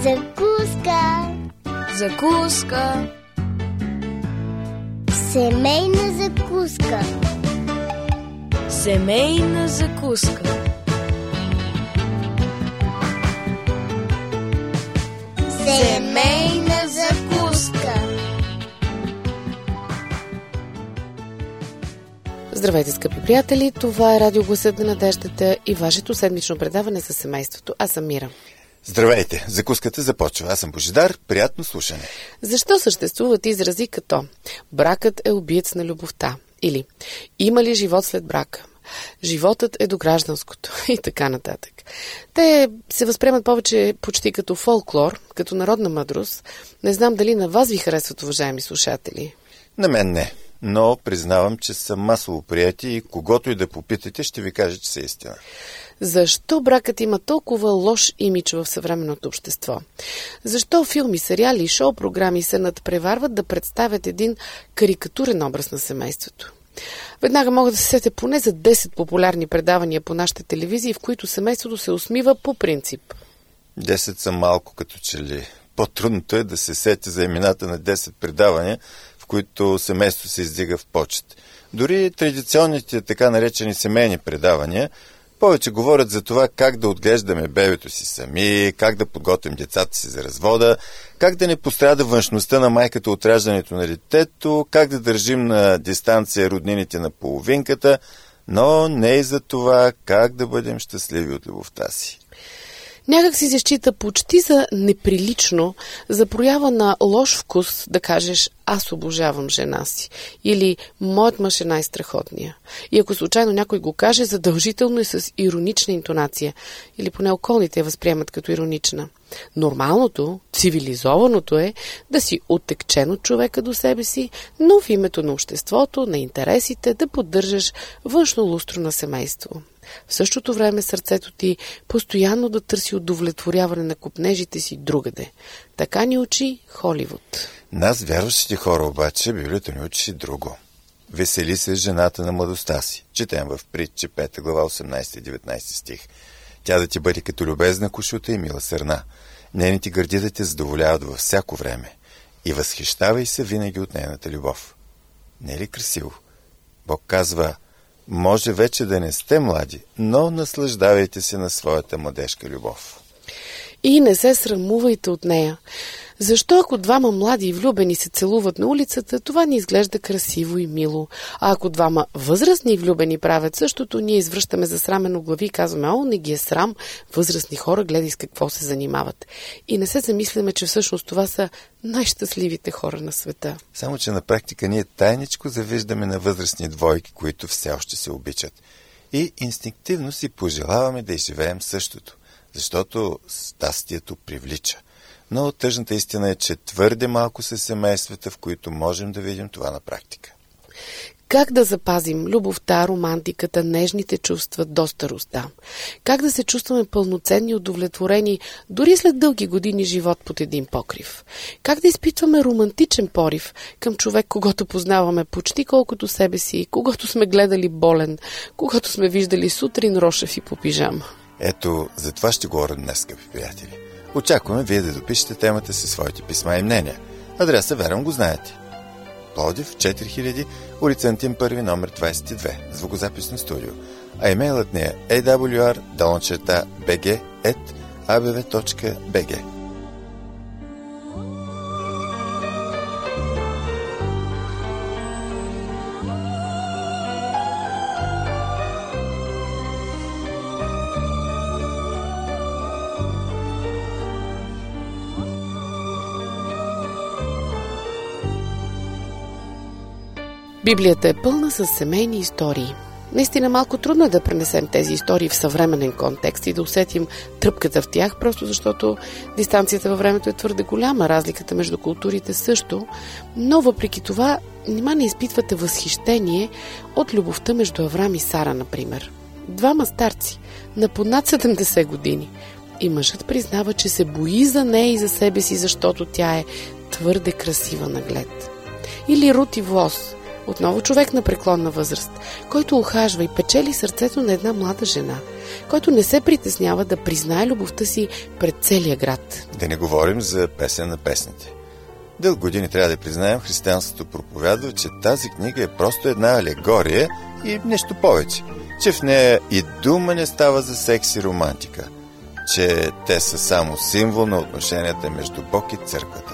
Закуска. Закуска. Семейна закуска. Семейна закуска. Семейна закуска. Здравейте, скъпи приятели! Това е Радио Гласът на надеждата и вашето седмично предаване за семейството. Аз съм Мира. Здравейте! Закуската започва. Аз съм Божидар. Приятно слушане. Защо съществуват изрази като бракът е убиец на любовта? Или има ли живот след брака? Животът е до гражданското и така нататък. Те се възприемат повече почти като фолклор, като народна мъдрост. Не знам дали на вас ви харесват, уважаеми слушатели. На мен не, но признавам, че са масово прияти и когото и да попитате, ще ви кажа, че са истина. Защо бракът има толкова лош имидж в съвременното общество? Защо филми, сериали и шоу-програми се надпреварват да представят един карикатурен образ на семейството? Веднага мога да се сетя поне за 10 популярни предавания по нашите телевизии, в които семейството се усмива по принцип. 10 са малко като че ли. По-трудното е да се сети за имената на 10 предавания, в които семейство се издига в почет. Дори традиционните така наречени семейни предавания повече говорят за това как да отглеждаме бебето си сами, как да подготвим децата си за развода, как да не пострада външността на майката от раждането на детето, как да държим на дистанция роднините на половинката, но не и за това как да бъдем щастливи от любовта си. Някак си се счита почти за неприлично, за проява на лош вкус да кажеш «Аз обожавам жена си» или «Моят мъж е най-страхотния». И ако случайно някой го каже, задължително е с иронична интонация или поне околните я възприемат като иронична. Нормалното, цивилизованото е да си оттекчен от човека до себе си, но в името на обществото, на интересите, да поддържаш външно лустро на семейство. В същото време сърцето ти постоянно да търси удовлетворяване на копнежите си другаде. Така ни учи Холивуд. Нас, вярващите хора, обаче, Библията ни учи друго. Весели се жената на младостта си. Четем в Притчи 5 глава 18 и 19 стих. Тя да ти бъде като любезна кошута и мила сърна. Нейните гърди да те задоволяват във всяко време. И възхищавай се винаги от нейната любов. Не е ли красиво? Бог казва: може вече да не сте млади, но наслаждавайте се на своята младежка любов. И не се срамувайте от нея. Защо ако двама млади и влюбени се целуват на улицата, това ни изглежда красиво и мило. А ако двама възрастни и влюбени правят същото, ние извръщаме засрамено глави и казваме: о, не ги е срам, възрастни хора, гледай с какво се занимават. И не се замисляме, че всъщност това са най-щастливите хора на света. Само че на практика ние тайничко завиждаме на възрастни двойки, които все още се обичат. И инстинктивно си пожелаваме да изживеем същото, защото щастието привлича. Но тъжната истина е, че твърде малко са семействата, в които можем да видим това на практика. Как да запазим любовта, романтиката, нежните чувства до старостта? Как да се чувстваме пълноценни и удовлетворени дори след дълги години живот под един покрив? Как да изпитваме романтичен порив към човек, когато познаваме почти колкото себе си, когато сме гледали болен, когато сме виждали сутрин рошев и по пижама? Ето, за това ще говоря днес, скъпи приятели. Очакваме вие да допишете темата със своите писма и мнения. Адреса, верам, го знаете. Пловдив, 4000, улица Антим 1, номер 22, звукозаписно студио. А имейлът ни е awr_bg@abv.bg. Библията е пълна с семейни истории. Наистина малко трудно е да пренесем тези истории в съвременен контекст и да усетим тръпката в тях, просто защото дистанцията във времето е твърде голяма, разликата между културите също, но въпреки това нима не изпитвате възхищение от любовта между Аврам и Сара, например. Двама старци, на по над 70 години. И мъжът признава, че се бои за нея и за себе си, защото тя е твърде красива на глед. Или Рут и Влос, Отново човек на преклонна възраст, който ухажва и печели сърцето на една млада жена, който не се притеснява да признае любовта си пред целия град. Да не говорим за песен на песните. Дълги години трябва да признаем, християнството проповядва, че тази книга е просто една алегория и нещо повече. Че в нея и дума не става за секс и романтика. Че те са само символ на отношенията между Бог и църквата.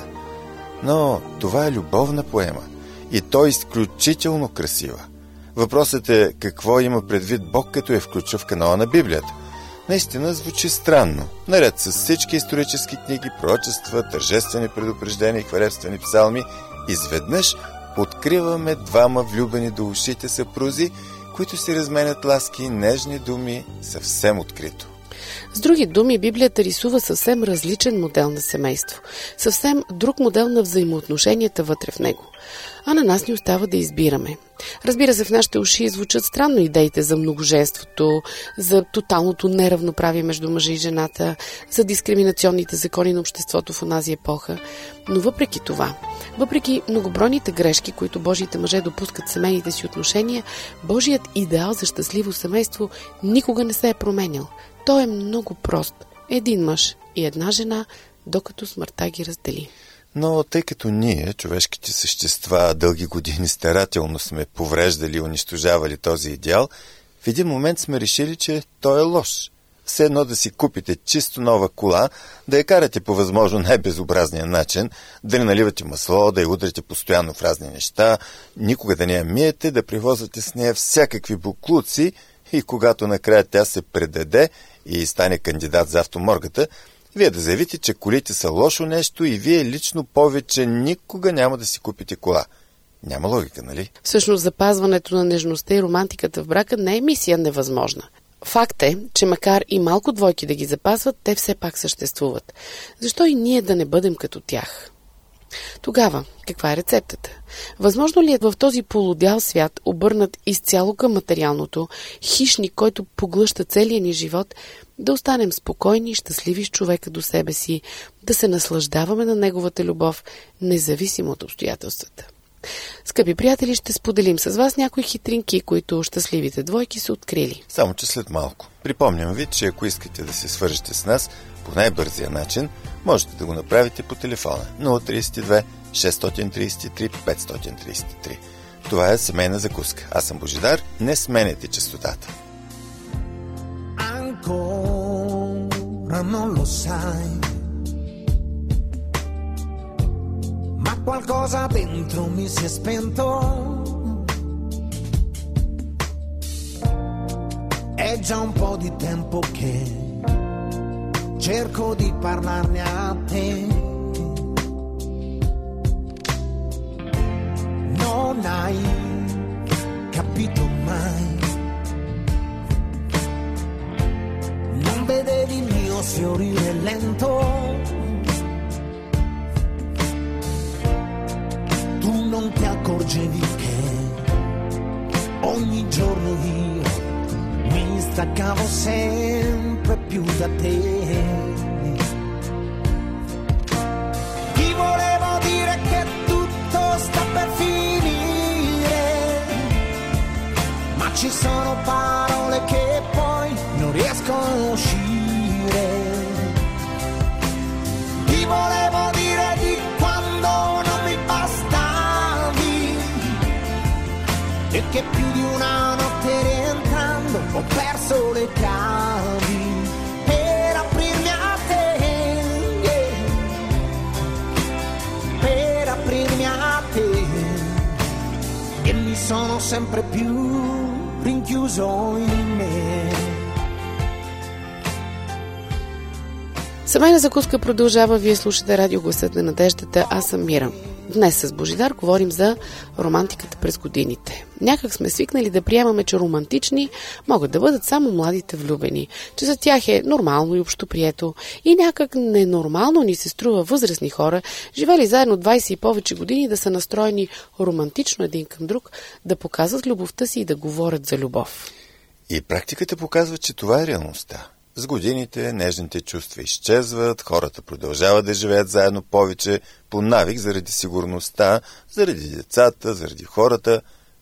Но това е любовна поема. И то е изключително красива. Въпросът е какво има предвид Бог, като е включил в канала на Библията. Наистина звучи странно. Наред с всички исторически книги, пророчества, тържествени предупреждения и хвалебствени псалми, изведнъж откриваме двама влюбени до ушите съпрузи, които си разменят ласки и нежни думи съвсем открито. С други думи, Библията рисува съвсем различен модел на семейство, съвсем друг модел на взаимоотношенията вътре в него. А на нас ни остава да избираме. Разбира се, в нашите уши звучат странно идеите за многоженството, за тоталното неравноправие между мъжа и жената, за дискриминационните закони на обществото в онази епоха. Но въпреки това, въпреки многобройните грешки, които Божиите мъже допускат в семейните си отношения, Божият идеал за щастливо семейство никога не се е променял. Той е много прост. Един мъж и една жена, докато смъртта ги раздели. Но тъй като ние, човешките същества, дълги години старателно сме повреждали и унищожавали този идеал, в един момент сме решили, че той е лош. Все едно да си купите чисто нова кола, да я карате по възможно най-безобразния начин, да не наливате масло, да я удрите постоянно в разни неща, никога да не я миете, да привозвате с нея всякакви буклуци и когато накрая тя се предаде и стане кандидат за автоморгата, вие да заявите, че колите са лошо нещо и вие лично повече никога няма да си купите кола. Няма логика, нали? Всъщност запазването на нежността и романтиката в брака не е мисия невъзможна. Факт е, че макар и малко двойки да ги запазват, те все пак съществуват. Защо и ние да не бъдем като тях? Тогава, каква е рецептата? Възможно ли е в този полудял свят, обърнат изцяло към материалното, хищник, който поглъща целия ни живот, да останем спокойни и щастливи с човека до себе си, да се наслаждаваме на неговата любов, независимо от обстоятелствата? Скъпи приятели, ще споделим с вас някои хитринки, които щастливите двойки са открили. Само че след малко. Припомням ви, че ако искате да се свържете с нас по най-бързия начин, можете да го направите по телефона 032 633 533. Това е семейна закуска. Аз съм Божидар. Не сменяйте честотата. Ancora non lo sai, ma qualcosa dentro mi si è spento. È già un po' di tempo che cerco di parlarne a te. Non hai capito mai, non vedevi il mio fiorire lento. Tu non ti accorgevi che ogni giorno io mi staccavo sempre più da te. Ti volevo dire che tutto sta per finire, ma ci sono parole che poi non riesco a uscire. Ti volevo dire di quando non mi bastavi e che più di una notte rientrando ho perso le chiavi per aprirmi a te, yeah. Per aprirmi a te, e mi sono sempre più rinchiuso in me. Семейна закуска продължава. Вие слушате радио Гласът на надеждата. Аз съм Мира. Днес с Божидар говорим за романтиката през годините. Някак сме свикнали да приемаме, че романтични могат да бъдат само младите влюбени, че за тях е нормално и общоприето. И някак ненормално ни се струва възрастни хора, живели заедно 20 и повече години, да са настроени романтично един към друг, да показват любовта си и да говорят за любов. И практиката показва, че това е реалността. С годините нежните чувства изчезват, хората продължават да живеят заедно повече по навик заради сигурността, заради децата, заради хората,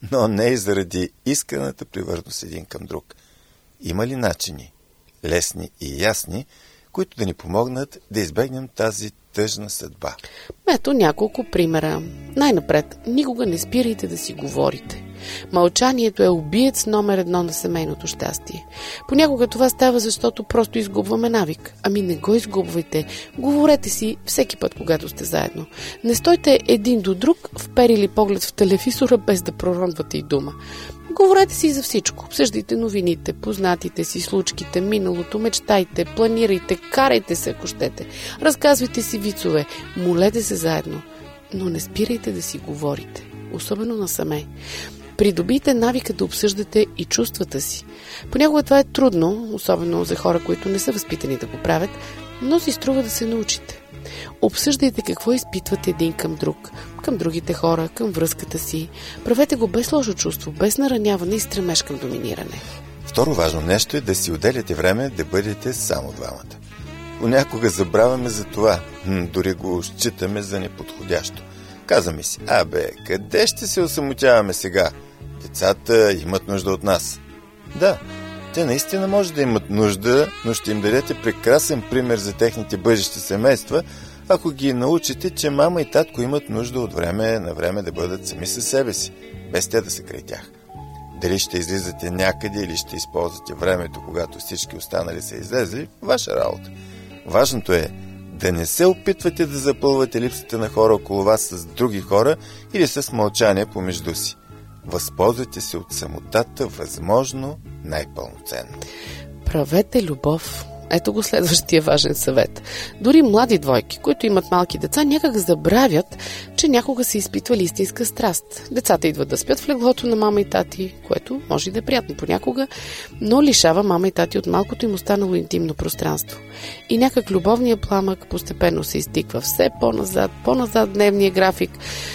но не и заради исканата привързаност един към друг. Има ли начини, лесни и ясни, които да ни помогнат да избегнем тази тъжна съдба? Ето няколко примера. Най-напред, никога не спирайте да си говорите. Мълчанието е убиец номер 1 на семейното щастие. Понякога това става, защото просто изгубваме навик. Ами не го изгубвайте. Говорете си всеки път, когато сте заедно. Не стойте един до друг, вперили поглед в телевизора, без да проронвате и дума. Говорете си за всичко. Обсъждайте новините, познатите си, случките, миналото, мечтайте, планирайте, карайте се, ако щете. Разказвайте си вицове, молете се заедно. Но не спирайте да си говорите, особено насаме. Придобийте навика да обсъждате и чувствата си. Понякога това е трудно, особено за хора, които не са възпитани да го правят, но си струва да се научите. Обсъждайте какво изпитвате един към друг, към другите хора, към връзката си. Правете го без лошо чувство, без нараняване и стремеж към доминиране. Второ важно нещо е да си отделяте време да бъдете само двамата. Понякога забравяме за това, дори го считаме за неподходящо. Казваме си, къде ще се осамотяваме сега? Децата имат нужда от нас. Да, те наистина може да имат нужда, но ще им дадете прекрасен пример за техните бъдещи семейства, ако ги научите, че мама и татко имат нужда от време на време да бъдат сами със себе си, без те да са край тях. Дали ще излизате някъде или ще използвате времето, когато всички останали са излезли, ваша работа. Важното е да не се опитвате да запълвате липсата на хора около вас с други хора или с мълчание помежду си. Възползвайте се от самотата, възможно най-пълноценно. Правете любов. Ето го следващия важен съвет. Дори млади двойки, които имат малки деца, някак забравят, че някога са изпитвали истинска страст. Децата идват да спят в леглото на мама и тати, което може и да е приятно понякога, но лишава мама и тати от малкото им останало интимно пространство. И някак любовният пламък постепенно се изтиква все по-назад дневния график,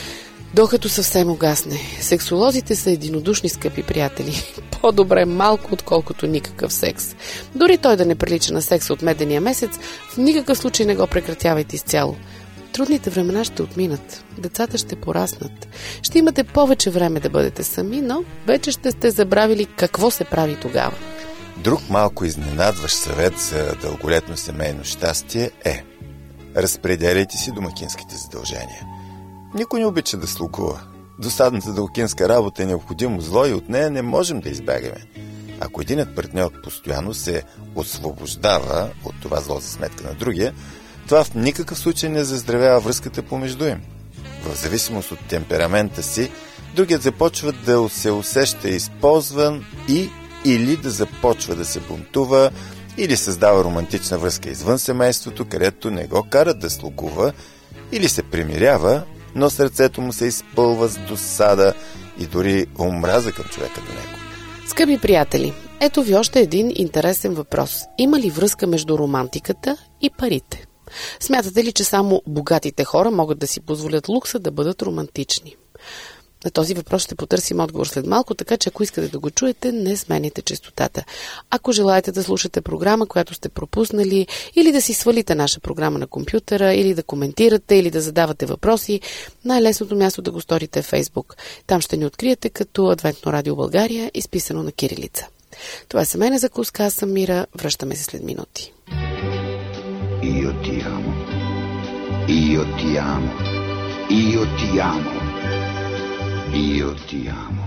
докато съвсем угасне. Сексолозите са единодушни, скъпи приятели. По-добре малко, отколкото никакъв секс. Дори той да не прилича на секса от медения месец, в никакъв случай не го прекратявайте изцяло. Трудните времена ще отминат. Децата ще пораснат. Ще имате повече време да бъдете сами, но вече ще сте забравили какво се прави тогава. Друг малко изненадващ съвет за дълголетно семейно щастие е: разпределяйте си домакинските задължения. Никой не обича да слугува. Досадната домакинска работа е необходимо зло и от нея не можем да избягаме. Ако единът партньор постоянно се освобождава от това зло за сметка на другия, това в никакъв случай не заздравява връзката помежду им. В зависимост от темперамента си, другият започва да се усеща използван или да започва да се бунтува, или създава романтична връзка извън семейството, където не го карат да слугува, или се примирява, но сърцето му се изпълва с досада и дори омраза към човека до него. Скъпи приятели, ето ви още един интересен въпрос. Има ли връзка между романтиката и парите? Смятате ли, че само богатите хора могат да си позволят лукса да бъдат романтични? На този въпрос ще потърсим отговор след малко, така че ако искате да го чуете, не смените честотата. Ако желаете да слушате програма, която сте пропуснали, или да си свалите наша програма на компютъра, или да коментирате, или да задавате въпроси, най-лесното място да го сторите е Фейсбук. Там ще ни откриете като Адвентно радио България, изписано на кирилица. Това е семейна закуска, аз съм Мира, връщаме се след минути. Io ti amo, io ti amo, io ti amo, io ti amo.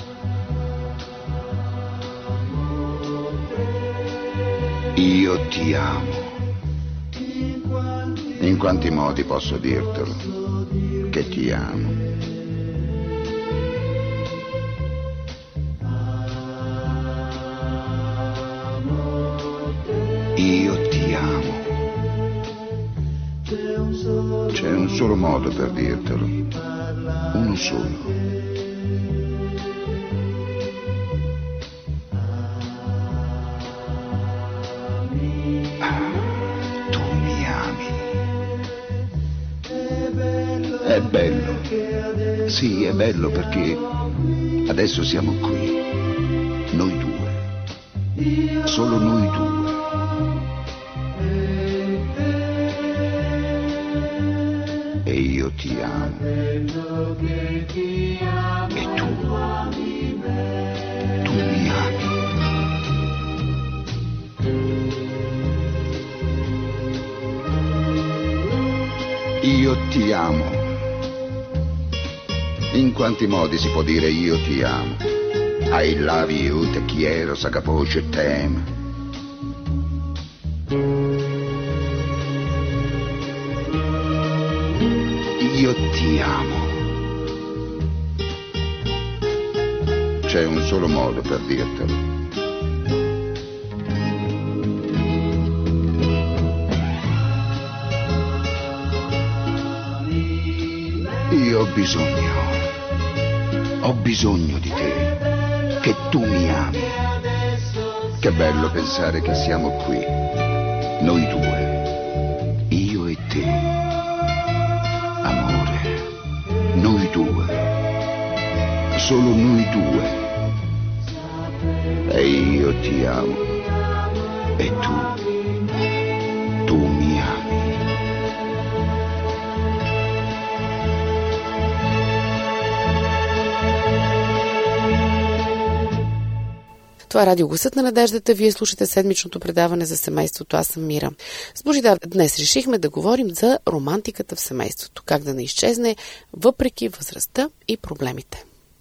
Io ti amo. In quanti modi posso dirtelo che ti amo? Io ti amo. C'è un solo modo per dirtelo, uno solo. Tu mi ami. È bello. Sì, è bello perché adesso siamo qui, noi due, solo noi due. E io io ti amo. E tu mi ami. Io ti amo. In quanti modi si può dire io ti amo? I love you, te quiero, sagapoce, tem. Io ti amo. C'è un solo modo per dirtelo. Io ho bisogno di te, che tu mi ami. Che bello pensare che siamo qui, noi due, io e te. Amore, noi due, solo noi due. E io ti amo, e tu mi ami. Това е Радио Гласът на надеждата. Вие слушате седмичното предаване за семейството. Аз съм Мира. С Божидар днес решихме да говорим за романтиката в семейството. Как да не изчезне въпреки възрастта и проблемите.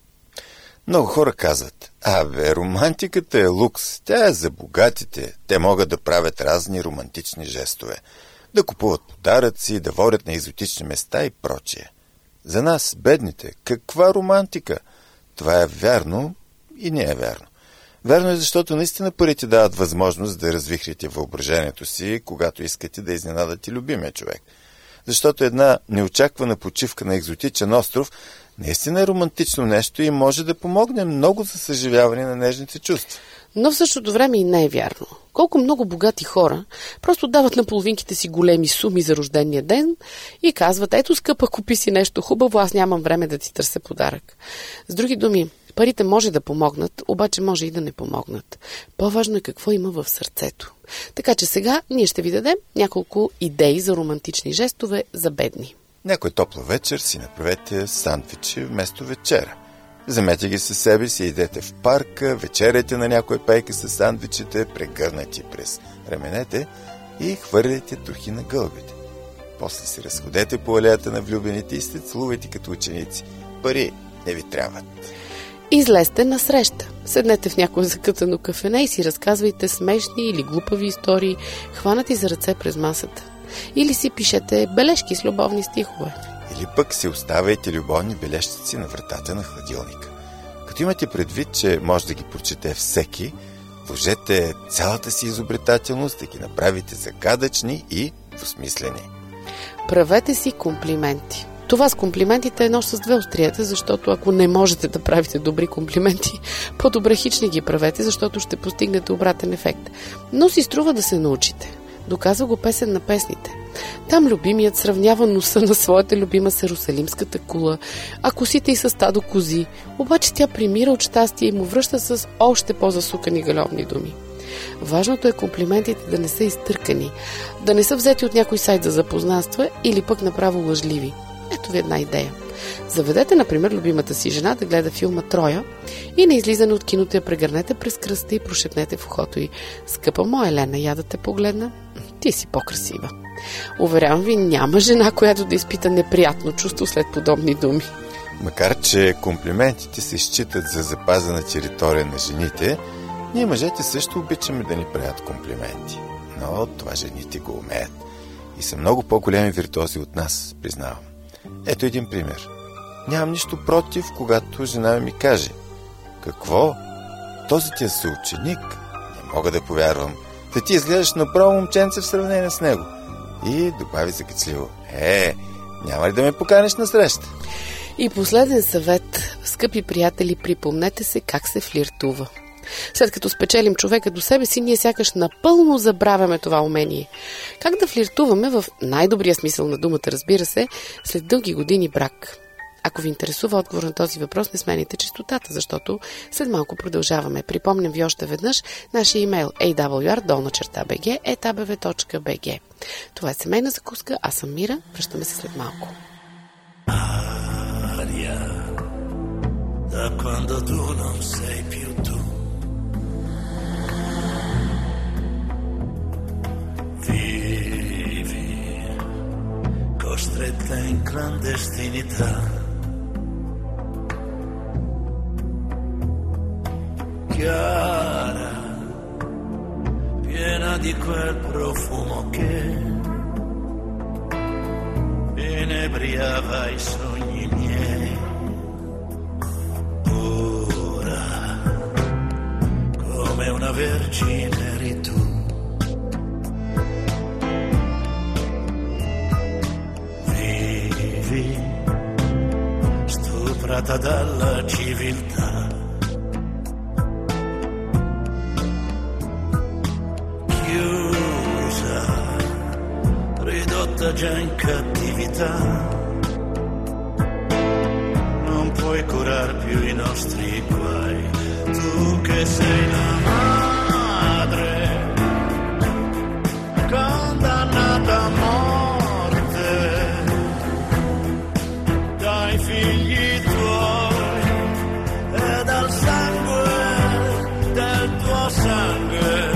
Много хора казват, романтиката е лукс, тя е за богатите. Те могат да правят разни романтични жестове, да купуват подаръци, да водят на екзотични места и прочие. За нас, бедните, каква романтика? Това е вярно и не е вярно. Вярно е, защото наистина парите дават възможност да развихрите въображението си, когато искате да изненадате любимия човек. Защото една неочаквана почивка на екзотичен остров наистина е романтично нещо и може да помогне много за съживяване на нежните чувства. Но в същото време и не е вярно. Колко много богати хора просто дават на половинките си големи суми за рождения ден и казват, ето скъпа, купи си нещо хубаво, аз нямам време да ти търся подарък. С други думи, парите може да помогнат, обаче може и да не помогнат. По-важно е какво има в сърцето. Така че сега ние ще ви дадем няколко идеи за романтични жестове за бедни. Някой топла вечер си направете сандвичи вместо вечера. Вземете ги със себе си, идете в парка, вечеряте на някоя пейка с сандвичите, прегърнати през раменете и хвърляйте трохи на гълбите. После се разходете по алеята на влюбените и се целувайте като ученици. Пари не ви трябват. Излезте на среща. Седнете в някое закътано кафене и си разказвайте смешни или глупави истории, хванати за ръце през масата. Или си пишете бележки с любовни стихове. Или пък си оставяйте любовни бележци на вратата на хладилника. Като имате предвид, че може да ги прочете всеки, вложете цялата си изобретателност да ги направите загадъчни и двусмислени. Правете си комплименти. Това с комплиментите е нож с две острията, защото ако не можете да правите добри комплименти, по-добре хич не ги правете, защото ще постигнете обратен ефект. Но си струва да се научите. Доказва го Песен на песните. Там любимият сравнява носа на своята любима с Ерусалимската кула, а косите й с стадо кози. Обаче тя примира от щастие и му връща с още по-засукани галевни думи. Важното е комплиментите да не са изтъркани, да не са взети от някой сайт за запознанства или пък направо лъжливи. Ето ви една идея. Заведете, например, любимата си жена да гледа филма Троя и на излизане от киното я прегърнете през кръста и прошепнете в ухото й: скъпа моя Елена, я да те погледна, ти си по-красива. Уверявам ви, няма жена, която да изпита неприятно чувство след подобни думи. Макар че комплиментите се считат за запазена територия на жените, ние мъжете също обичаме да ни правят комплименти. Но това жените го умеят и са много по-големи виртуози от нас, признавам. Ето един пример. Нямам нищо против, когато жена ми каже: какво? Този ти е съученик? Не мога да повярвам. Да ти изглеждаш направо момченце в сравнение с него. И добави закачливо: няма ли да ме поканеш на среща? И последен съвет, скъпи приятели, припомнете се как се флиртува. След като спечелим човека до себе си, ние сякаш напълно забравяме това умение. Как да флиртуваме в най-добрия смисъл на думата, разбира се, след дълги години брак? Ако ви интересува отговор на този въпрос, не смените честотата, защото след малко продължаваме. Припомням ви още веднъж нашия имейл awr@bg.bg. Това е семейна закуска, аз съм Мира, връщаме се след малко. da quando tu non sei più tu. Vivi costretta in clandestinità, chiara, piena di quel profumo che inebriava i sogni miei. Ora, come una vergine eri tu. Vivi, stuprata dalla civiltà, chiusa, ridotta già in cattività. Non puoi curar più i nostri guai, tu che sei la madre condannata a morte dai figli tuoi e dal sangue del tuo sangue.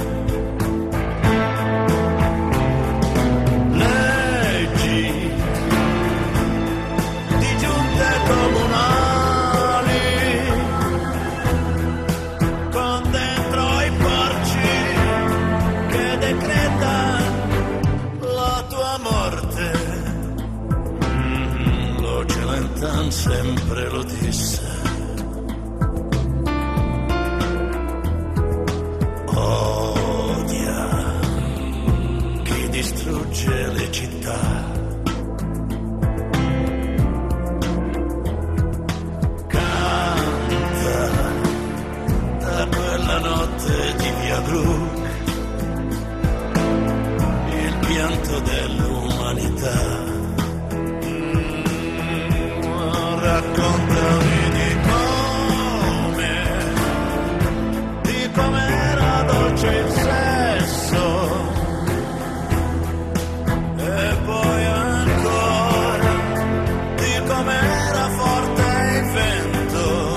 Sempre lo disse. Odia chi distrugge le città. Canta da quella notte di Via Gluck il pianto dell'umanità. Raccontami di com'era dolce il sesso, e poi ancora di com'era forte il vento.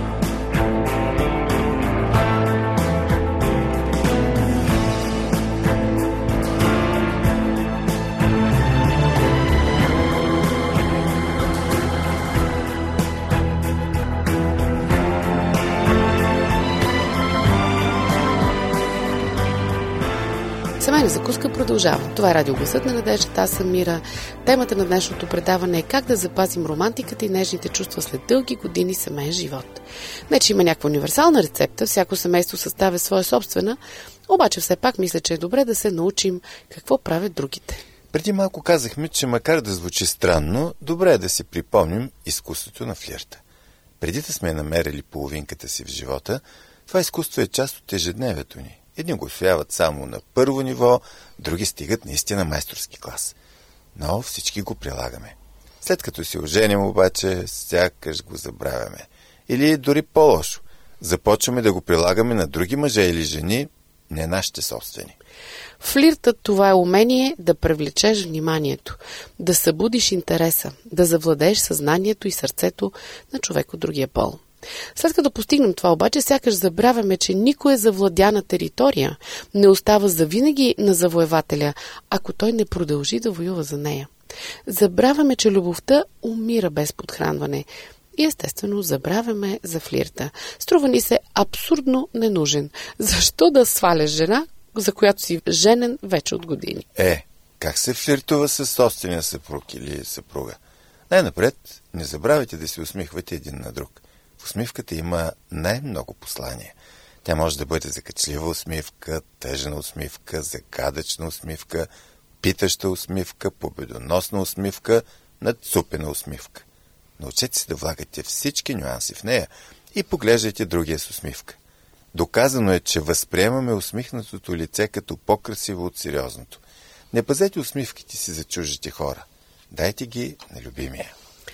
Семейна закуска продължава. Това е Радио Гласът на надеждата. Аз съм Мира. Темата на днешното предаване е как да запазим романтиката и нежните чувства след дълги години семейен живот. Не, че има някаква универсална рецепта, всяко семейство съставя своя собствена, обаче все пак мисля, че е добре да се научим какво правят другите. Преди малко казахме, че макар да звучи странно, добре е да си припомним изкуството на флирта. Преди да сме намерили половинката си в живота, това изкуство е част от ежедневието ни. Едни го усвояват само на първо ниво, други стигат наистина майсторски клас. Но всички го прилагаме. След като се оженим обаче, сякаш го забравяме. Или дори по-лошо. Започваме да го прилагаме на други мъже или жени, не нашите собствени. Флиртът, това е умение да привлечеш вниманието, да събудиш интереса, да завладееш съзнанието и сърцето на човек от другия пол. След като постигнем това обаче, сякаш забравяме, че никоя завладяна територия не остава завинаги на завоевателя, ако той не продължи да воюва за нея. Забравяме, че любовта умира без подхранване. И естествено забравяме за флирта. Струва ни се абсурдно ненужен. Защо да сваляш жена, за която си женен вече от години? Как се флиртува с собствения съпруг или съпруга? Най-напред, не забравяйте да се усмихвате един на друг. В усмивката има най-много послания. Тя може да бъде закачлива усмивка, тъжна усмивка, загадъчна усмивка, питаща усмивка, победоносна усмивка, надцупена усмивка. Научете се да влагате всички нюанси в нея и поглеждайте другия с усмивка. Доказано е, че възприемаме усмихнатото лице като по-красиво от сериозното. Не пазете усмивките си за чуждите хора. Дайте ги на любимия.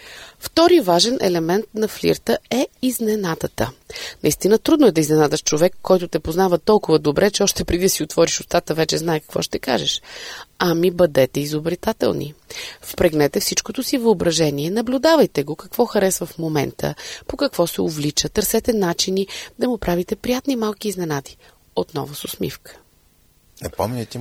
Втори важен елемент на флирта е изненадата. Наистина трудно е да изненадаш човек, който те познава толкова добре, че още преди да си отвориш устата, вече знае какво ще кажеш. Ами бъдете изобретателни. Впрегнете всичкото си въображение, наблюдавайте го, какво харесва в момента, по какво се увлича, търсете начини да му правите приятни малки изненади. Отново с усмивка. Напомняйте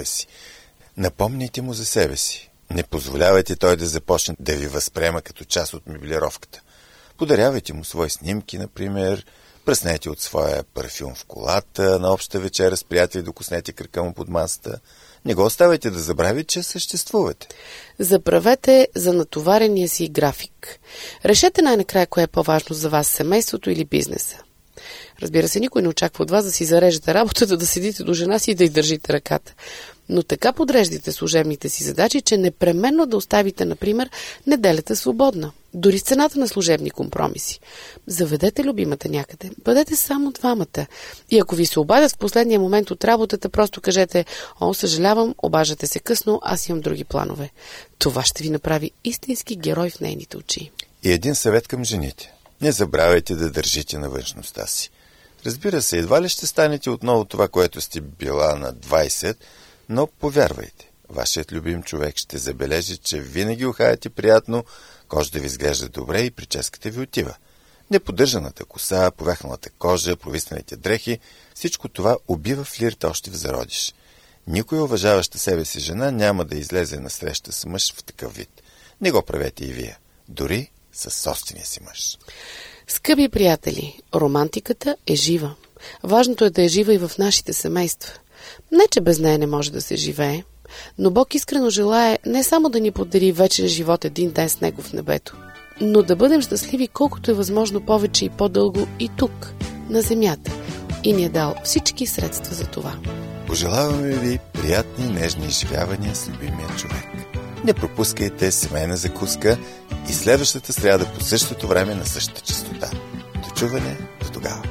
му за себе си. Не позволявайте той да започне да ви възприема като част от меблировката. Подарявайте му свои снимки, например, пръснете от своя парфюм в колата, на обща вечера с приятели докоснете кръка му под масата. Не го оставайте да забрави, че съществувате. Заправете за натоварения си график. Решете най-накрая кое е по-важно за вас, семейството или бизнеса. Разбира се, никой не очаква от вас да си зарежете работата, да седите до жена си и да й държите ръката. Но така подреждайте служебните си задачи, че непременно да оставите, например, неделята свободна. Дори с цената на служебни компромиси. Заведете любимата някъде. Бъдете само двамата. И ако ви се обадят в последния момент от работата, просто кажете: "О, съжалявам, обаждате се късно, аз имам други планове." Това ще ви направи истински герой в нейните очи. И един съвет към жените. Не забравяйте да държите на външността си. Разбира се, едва ли ще станете отново това, което сте била на 20, но повярвайте, вашият любим човек ще забележи, че винаги ухаете приятно, кожата ви изглежда добре и прическата ви отива. Неподдържаната коса, повяхналата кожа, провисналите дрехи, всичко това убива флирта още в зародиш. Никоя уважаваща себе си жена няма да излезе на среща с мъж в такъв вид. Не го правете и вие, дори със собствения си мъж. Скъпи приятели, романтиката е жива. Важното е да е жива и в нашите семейства. Не, че без нея не може да се живее, но Бог искрено желае не само да ни подари вечен живот един ден с Него в небето, но да бъдем щастливи колкото е възможно повече и по-дълго и тук, на земята. И ни е дал всички средства за това. Пожелаваме ви приятни и нежни изживявания с любимия човек. Не пропускайте семейна закуска и следващата сряда по същото време на същата честота. До чуване, до тогава.